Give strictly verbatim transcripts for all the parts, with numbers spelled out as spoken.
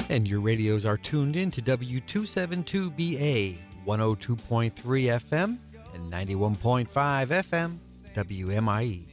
And your radios are tuned in to W two seventy-two B A, one oh two point three F M and ninety-one point five F M, W M I E.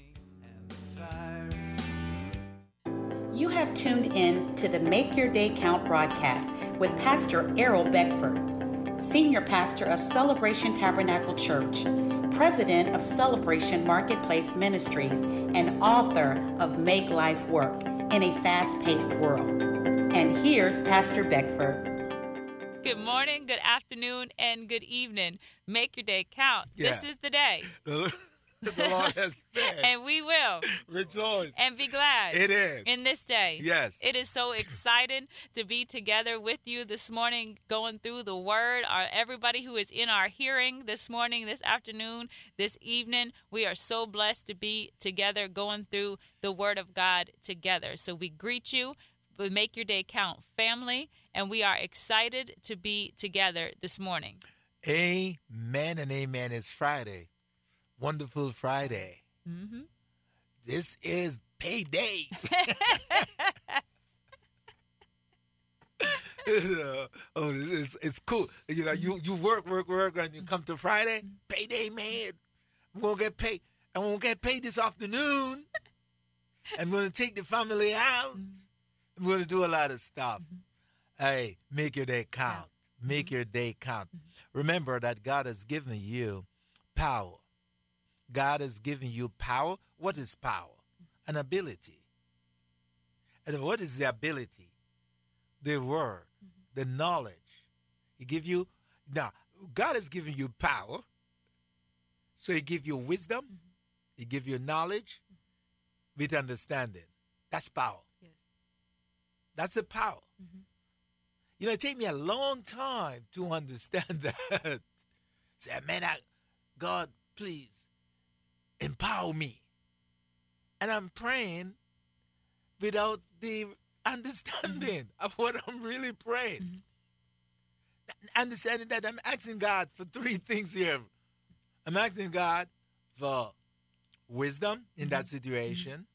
You have tuned in to the Make Your Day Count broadcast with Pastor Errol Beckford, Senior Pastor of Celebration Tabernacle Church, President of Celebration Marketplace Ministries, and author of Make Life Work in a Fast-Paced World. And here's Pastor Beckford. Good morning, good afternoon, and good evening. Make your day count. Yeah. This is the day. The Lord has said. And we will rejoice and be glad. It is. In this day. Yes. It is so exciting to be together with you this morning, going through the word. Our, everybody who is in our hearing this morning, this afternoon, this evening, we are so blessed to be together going through the word of God together. So we greet you. We Make Your Day Count family, and we are excited to be together this morning. Amen and amen. It's Friday. Wonderful Friday. Mm-hmm. This is payday. Oh, it's, it's cool. You know, you, you work, work, work, and you come to Friday, payday, man. We're going to get paid. And we're going to get paid this afternoon. And we're going to take the family out. We're going to do a lot of stuff. Hey, make your day count. Make your day count. Remember that God has given you power. God has given you power. What is power? An ability. And what is the ability? The word, the knowledge. He give you, now, God has given you power. So he give you wisdom. He give you knowledge with understanding. That's power. Yes. That's the power. Mm-hmm. You know, it take me a long time to understand that. Say, man, I, God, please, empower me. And I'm praying without the understanding of what I'm really praying. Mm-hmm. Understanding that I'm asking God for three things here. I'm asking God for wisdom in that situation.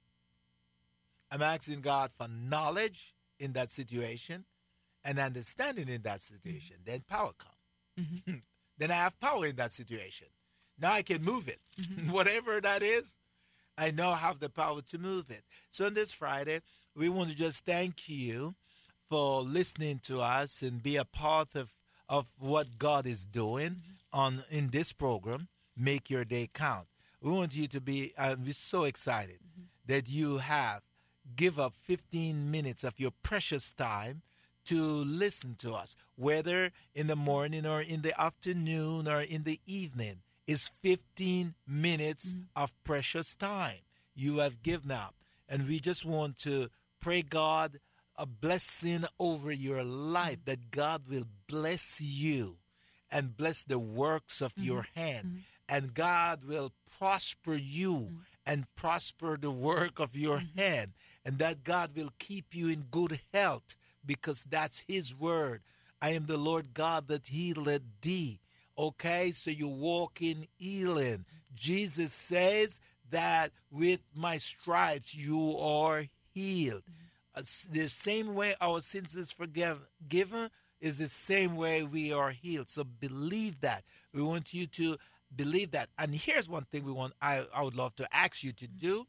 I'm asking God for knowledge in that situation and understanding in that situation. Then power comes. Mm-hmm. Then I have power in that situation. Now I can move it. Mm-hmm. Whatever that is, I now have the power to move it. So on this Friday, we want to just thank you for listening to us and be a part of, of what God is doing mm-hmm. on in this program, Make Your Day Count. We want you to be, uh, we're so excited mm-hmm. that you have give up fifteen minutes of your precious time to listen to us, whether in the morning or in the afternoon or in the evening. It's fifteen minutes mm-hmm. of precious time you have given up. And we just want to pray God a blessing over your life, mm-hmm. that God will bless you and bless the works of mm-hmm. your hand. Mm-hmm. And God will prosper you mm-hmm. and prosper the work of your mm-hmm. hand. And that God will keep you in good health, because that's his word. I am the Lord God that healeth thee. Okay, so you walk in healing. Jesus says that with my stripes you are healed. Mm-hmm. The same way our sins is forgiven is the same way we are healed. So believe that. We want you to believe that. And here's one thing we want. I, I would love to ask you to do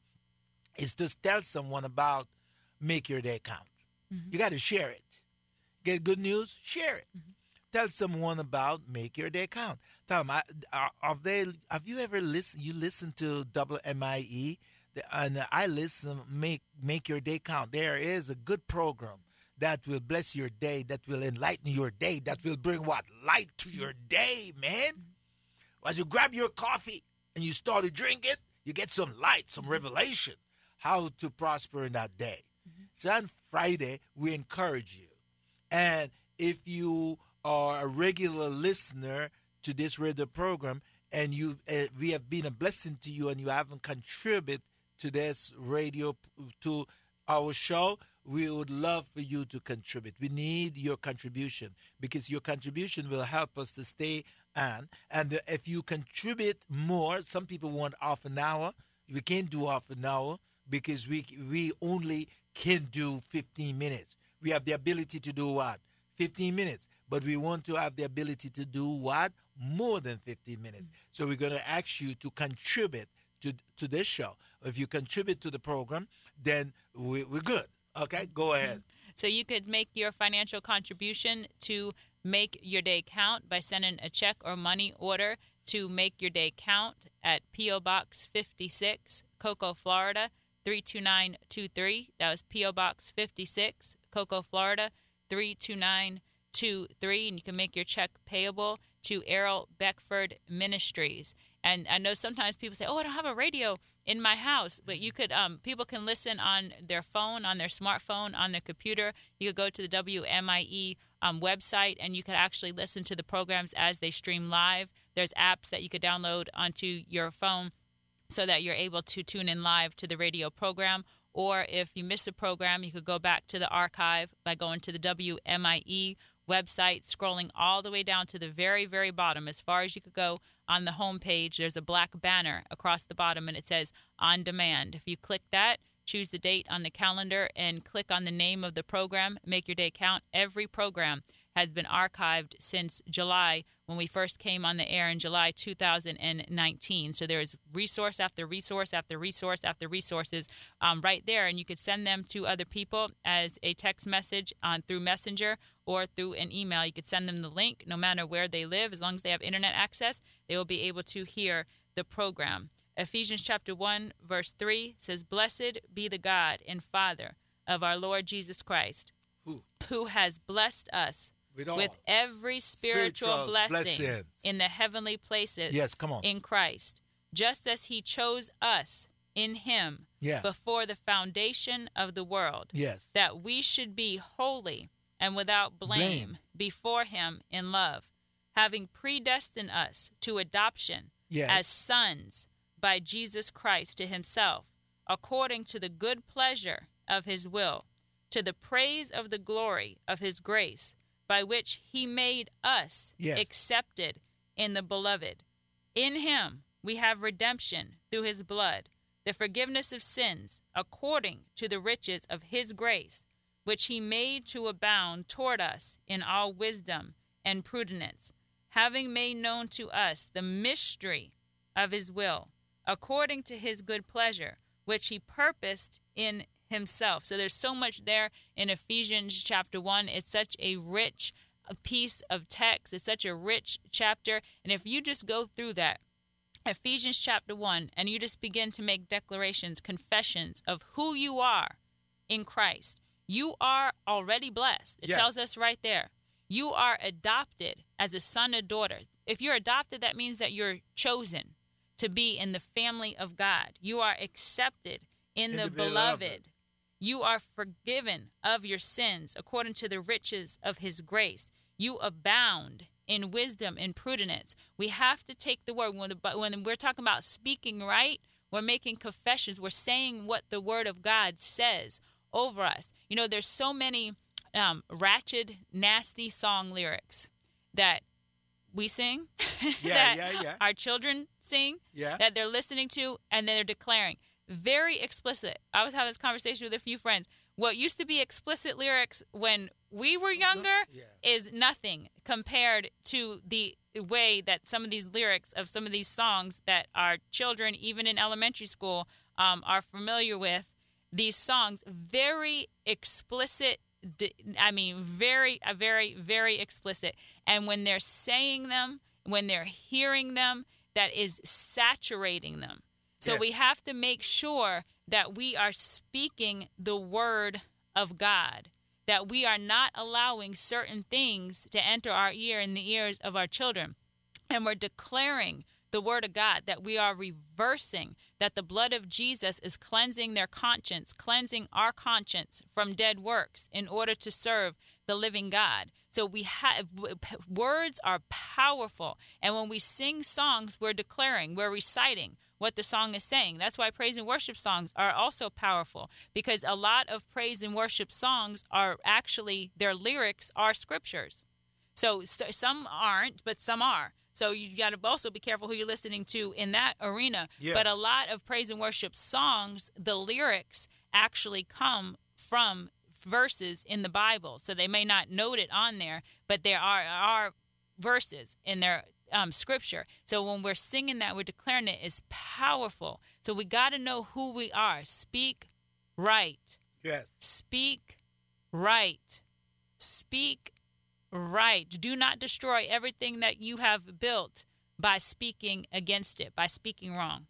is to tell someone about Make Your Day Count. Mm-hmm. You got to share it. Get good news? Share it. Mm-hmm. Tell someone about Make Your Day Count. Tell them, I, are, have, they, have you ever listened? You listen to W M I E, and I listen, Make, Make Your Day Count. There is a good program that will bless your day, that will enlighten your day, that will bring what? Light to your day, man. Mm-hmm. As you grab your coffee and you start to drink it, you get some light, some revelation, how to prosper in that day. Mm-hmm. So on Friday, we encourage you. And if you are a regular listener to this radio program and you uh, we have been a blessing to you and you haven't contributed to this radio, to our show, we would love for you to contribute. We need your contribution, because your contribution will help us to stay on. And if you contribute more, some people want half an hour. We can't do half an hour because we we only can do fifteen minutes. We have the ability to do what? fifteen minutes. But we want to have the ability to do what? More than fifteen minutes. So we're going to ask you to contribute to, to this show. If you contribute to the program, then we, we're good. Okay, go ahead. So you could make your financial contribution to Make Your Day Count by sending a check or money order to Make Your Day Count at P O. Box fifty-six, Cocoa, Florida, three two nine two three. That was P O. Box fifty-six, Cocoa, Florida, three two nine two three. And you can make your check payable to Errol Beckford Ministries. And I know sometimes people say, oh, I don't have a radio in my house. But you could, um, people can listen on their phone, on their smartphone, on their computer. You could go to the W M I E um, website, and you could actually listen to the programs as they stream live. There's apps that you could download onto your phone so that you're able to tune in live to the radio program. Or if you miss a program, you could go back to the archive by going to the W M I E website, scrolling all the way down to the very, very bottom. As far as you could go on the home page, there's a black banner across the bottom, and it says On Demand. If you click that, choose the date on the calendar, and click on the name of the program, Make Your Day Count. Every program has been archived since July, when we first came on the air in July two thousand nineteen. So there's resource after resource after resource after resources um, right there, and you could send them to other people as a text message on through Messenger or through an email. You could send them the link no matter where they live. As long as they have internet access, they will be able to hear the program. Ephesians chapter one, verse three says, Blessed be the God and Father of our Lord Jesus Christ, Who? who has blessed us With, all. with every spiritual, Spiritual blessing blessings. in the heavenly places Yes, come on. in Christ, just as he chose us in him Yeah. before the foundation of the world, Yes. that we should be holy and without blame, Blame. before him in love, having predestined us to adoption Yes. as sons by Jesus Christ to himself, according to the good pleasure of his will, to the praise of the glory of his grace, by which he made us Yes. accepted in the beloved. In him we have redemption through his blood, the forgiveness of sins, according to the riches of his grace, which he made to abound toward us in all wisdom and prudence, having made known to us the mystery of his will, according to his good pleasure, which he purposed in himself. So there's so much there in Ephesians chapter one. It's such a rich piece of text. It's such a rich chapter. And if you just go through that, Ephesians chapter one, and you just begin to make declarations, confessions of who you are in Christ, you are already blessed. It Yes. tells us right there. You are adopted as a son or daughter. If you're adopted, that means that you're chosen to be in the family of God. You are accepted in, In the, the beloved. beloved. You are forgiven of your sins according to the riches of his grace. You abound in wisdom and prudence. We have to take the word. When, the, when we're talking about speaking right, we're making confessions. We're saying what the word of God says over us. You know, there's so many um, ratchet, nasty song lyrics that we sing, Yeah, that yeah, yeah. our children sing, Yeah. that they're listening to, and they're declaring. Very explicit. I was having this conversation with a few friends. What used to be explicit lyrics when we were younger Yeah. is nothing compared to the way that some of these lyrics of some of these songs that our children, even in elementary school, um, are familiar with. These songs, very explicit. I mean, very, very, very explicit. And when they're saying them, when they're hearing them, that is saturating them. So Yeah. we have to make sure that we are speaking the word of God, that we are not allowing certain things to enter our ear and the ears of our children. And we're declaring the word of God, that we are reversing, that the blood of Jesus is cleansing their conscience, cleansing our conscience from dead works in order to serve the living God. So we have words are powerful. And when we sing songs, we're declaring, we're reciting what the song is saying. That's why praise and worship songs are also powerful, because a lot of praise and worship songs are actually, their lyrics are scriptures. So, so some aren't, but some are. So you got to also be careful who you're listening to in that arena. Yeah. But a lot of praise and worship songs, the lyrics actually come from verses in the Bible. So they may not note it on there, but there are, are verses in their um, scripture. So when we're singing that, we're declaring it is powerful. So we got to know who we are. Speak right. Yes. Speak right. Speak right. Do not destroy everything that you have built by speaking against it, by speaking wrong.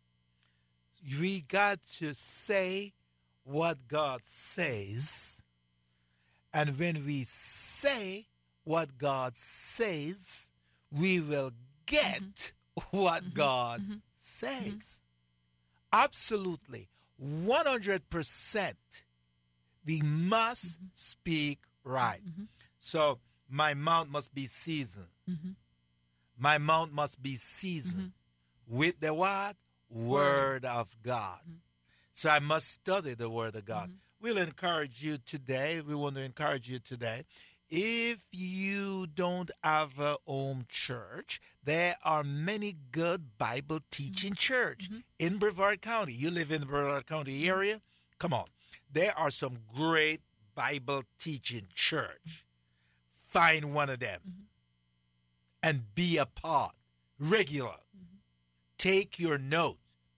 We got to say what God says. And when we say what God says, we will get mm-hmm. what mm-hmm. God mm-hmm. says. Mm-hmm. Absolutely. one hundred percent. We must mm-hmm. speak right. Mm-hmm. So my mouth must be seasoned. Mm-hmm. My mouth must be seasoned mm-hmm. with the what? Word of God. Mm-hmm. So I must study the Word of God. Mm-hmm. We'll encourage you today. We want to encourage you today. If you don't have a home church, there are many good Bible teaching mm-hmm. church mm-hmm. in Brevard County. You live in the Brevard County area? Come on. There are some great Bible teaching church. Find one of them mm-hmm. and be a part, regular. Mm-hmm. Take your note,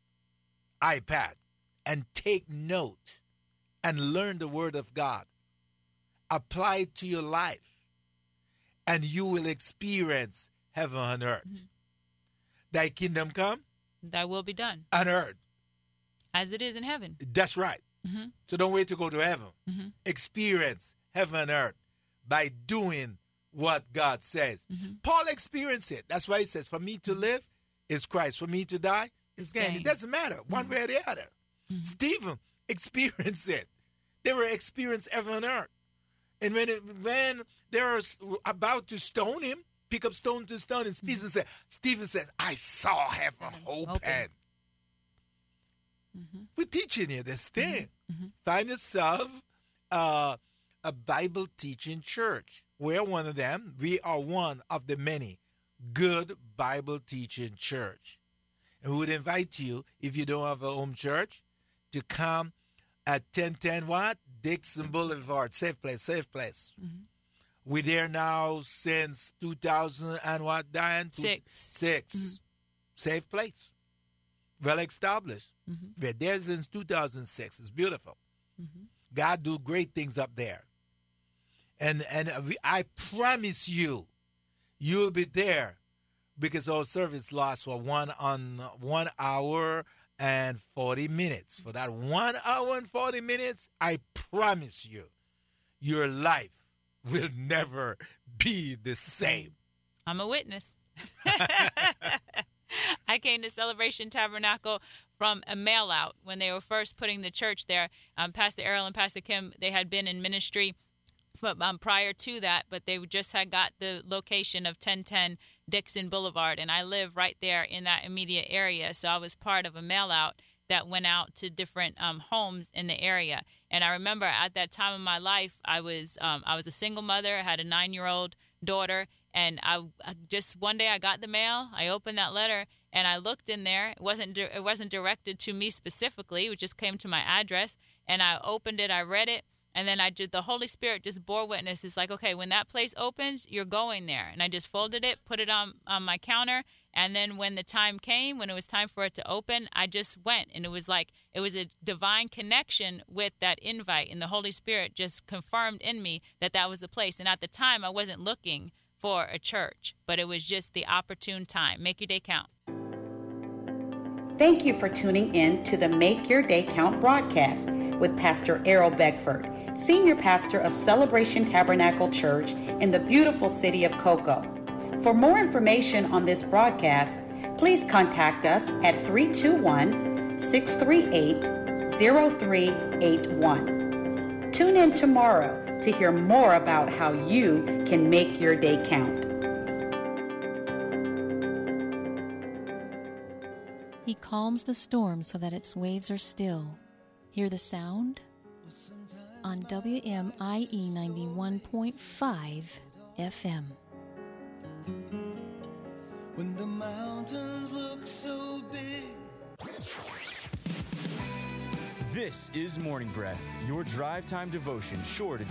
iPad, and take note and learn the Word of God. Apply it to your life, and you will experience heaven on earth. Mm-hmm. Thy kingdom come. Thy will be done. On earth. As it is in heaven. That's right. Mm-hmm. So don't wait to go to heaven. Mm-hmm. Experience heaven on earth by doing what God says. Mm-hmm. Paul experienced it. That's why he says, for me to live is Christ. For me to die is gain. It doesn't matter one mm-hmm. way or the other. Mm-hmm. Stephen experienced it. They were experiencing heaven on earth. And when it, when they were about to stone him, pick up stone to stone, and Stephen, mm-hmm. said, Stephen says, I saw heaven open. open. Mm-hmm. We're teaching you this thing. Mm-hmm. Find yourself uh, a Bible teaching church. We're one of them. We are one of the many good Bible teaching church. And we would invite you, if you don't have a home church, to come at ten ten what? Dixon Boulevard. Safe place, safe place. Mm-hmm. We're there now since two thousand and what, Diane? Six. Six. Mm-hmm. Safe place. Well established. Mm-hmm. We're there since two thousand six. It's beautiful. Mm-hmm. God do great things up there. And and we, I promise you, you'll be there because our service lasts for one on one hour and forty minutes. For that one hour and forty minutes, I promise you, your life will never be the same. I'm a witness. I came to Celebration Tabernacle from a mail out when they were first putting the church there. Um, Pastor Errol and Pastor Kim, they had been in ministry but, um, prior to that, but they just had got the location of ten ten Dixon Boulevard, and I live right there in that immediate area. So I was part of a mail out that went out to different um, homes in the area. And I remember at that time of my life, I was um, I was a single mother. I had a nine-year-old daughter. And I, I just one day I got the mail. I opened that letter and I looked in there. It wasn't it wasn't directed to me specifically. It just came to my address. And I opened it. I read it. And then I just the Holy Spirit just bore witness. It's like, okay, when that place opens, you're going there. And I just folded it, put it on on my counter. And then when the time came, when it was time for it to open, I just went. And it was like it was a divine connection with that invite. And the Holy Spirit just confirmed in me that that was the place. And at the time, I wasn't looking for a church, but it was just the opportune time. Make your day count. Thank you for tuning in to the Make Your Day Count broadcast with Pastor Errol Beckford, Senior Pastor of Celebration Tabernacle Church in the beautiful city of Cocoa. For more information on this broadcast, please contact us at three two one, six three eight, zero three eight one. Tune in tomorrow to hear more about how you can make your day count. He calms the storm so that its waves are still. Hear the sound? On W M I E ninety-one point five F M. When the mountains look so big. This is Morning Breath, your drive time devotion sure to